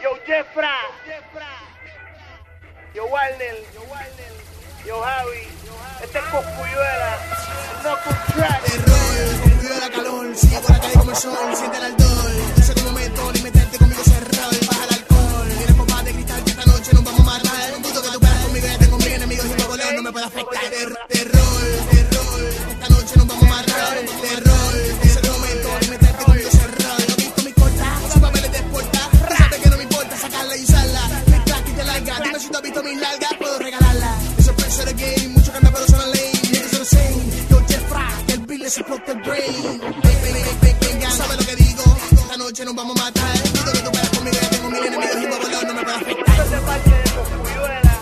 Yo Jeffra, yo Warner, yo Javi, este es Cosculluela, no contract. Terror, Cosculluela calor, sigue por la calle como el sol, siente el ardor. Yo sé cómo meto y meterte conmigo ese rol, baja el alcohol. Tienes copas de cristal que esta noche nos vamos a matar. No dudo que tú puedas conmigo, ya tengo mil enemigos y un poco no me puede afectar. Terror, esta noche nos vamos a matar. Terror, ese momento y meterte conmigo ese rol. Yo he visto mi corta, sin papeles de exportar. Sabes que no me importa sacarla y usarla. Mi clack y te larga, dime si tú has visto mis largas, puedo regalarla. Eso es precio de game, mucho que anda pero son lame. Niggas are the same, yo Jeffra, el beat les explota el brain. Venga, ¿sabes lo que digo? Esta noche nos vamos a matar. Dudo que tú puedas conmigo, ya tengo mil enemigos y un poco no me puede afectar. Esto es de parte de Cosculluela,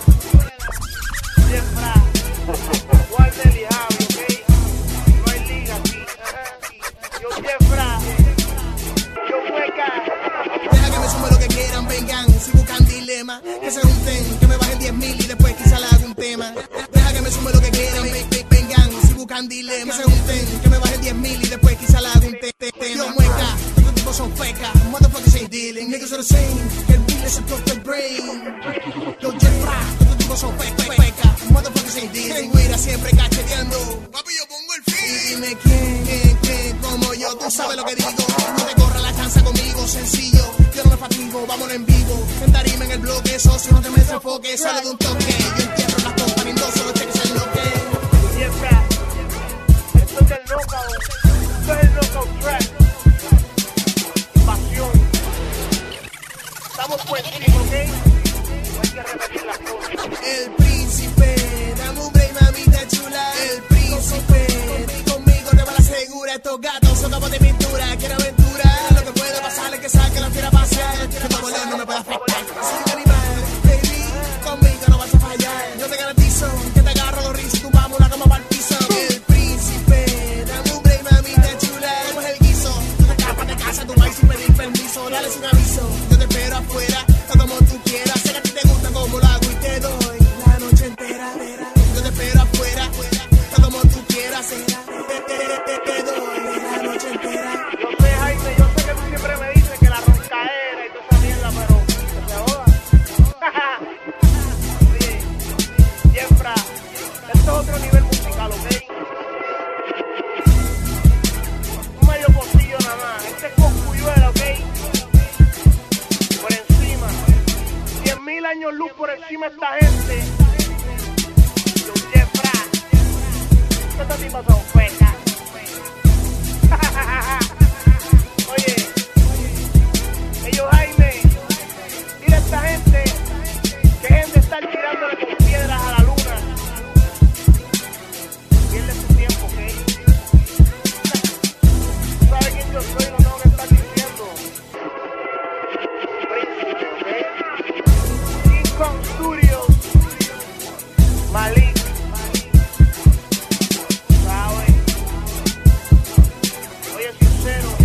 Jeffra, Warner y Javi, ¿ok? No hay liga aquí. Yo Jeffra, yo Hueca. Deja que me sume lo que quieran, vengan, si buscan dilema, que se junten, que me bajen 10,000 y después quizá le haga un tema. Deja que me sume lo que quieran, vengan, si buscan dilema, que se junten, que me bajen 10,000 y después quizá le haga un tema. Yo mueca, estos tipos son fecas, motherfuckers ain't dealing, niggas are the same, que el beat les explota el brain. Yo Jeffra, estos tipos son fecas, motherfuckers ain't dealing, güira siempre cacheteando, papi yo pongo el fin. Y dime quién, como yo, tú sabes lo que digo, no te corra la chanza conmigo, sencillo, yo no me fatigo, vámonos en vivo, en tarima en el bloque, socio, no te me desenfoques, sale de un toque, yo entierro las compas, en 2 solo cheques el loque. Jeffra, esto es el knockout, esto es el knockout track. Pasión. Estamos por encima, ¿ok? No hay que repetir las cosas. El príncipe, dame un break, mamita chula. El príncipe, conmigo te va la segura. Estos gatos son capos de pintura, quiero aventura. Lo que puede pasar es que saque la fiera a pasear. Que tu bolón no me puede afectar. Soy un animal, baby, conmigo no vas a fallar. Yo te garantizo que te agarro los rizos, tumbamos la cama para el piso. El príncipe, dame un break, mamita chula. Como es el guiso, tú te escapas de casa, tú vas sin pedir permiso. Dale sin aviso, yo te espero afuera, o como tú quieras. Sé que a ti te gusta como lo hago y te doy la noche entera. Yo te espero afuera, o como tú quieras. Te doy la noche entera. Yo sé, Jaime, yo sé que tú siempre me dices que la roncaera y toda esa mierda, pero que se joda. Sí, Jeffra, esto es otro nivel musical, ¿ok? Un medio pocillo nada más. Este es Cosculluela, ¿ok? Por encima. 10,000 años luz por encima de esta gente. Yo Jeffra. Estos tipos son fecas. Oye, ellos Jaime, dile a esta gente que dejen de estar tirándole con piedras a la luna. Pierde su tiempo, ¿ok? ¿Tú sabes quién yo soy? No tengo que estar diciendo. Príncipe, ¿ok? King Kong Studios, Malik, ¿sabes? Oye, sincero.